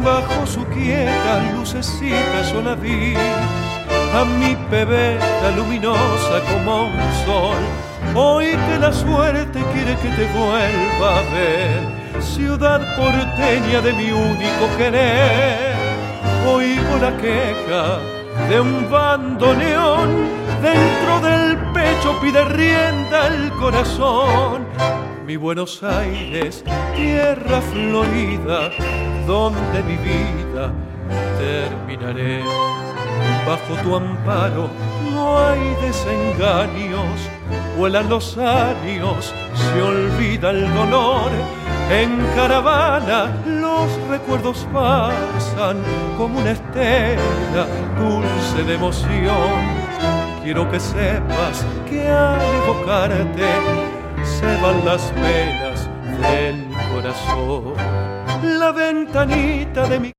Bajo su quieta lucecita yo la vi, a mi pebeta luminosa como un sol. Hoy que la suerte quiere que te vuelva a ver, ciudad porteña de mi único querer. Oigo la queja de un bandoneón, dentro del pecho pide rienda el corazón. Mi Buenos Aires, tierra florida, donde mi vida terminaré. Bajo tu amparo no hay desengaños, vuelan los años, se olvida el dolor. En caravana los recuerdos pasan como una estela dulce de emoción. Quiero que sepas que al evocarte se van las penas del corazón. La ventanita de mi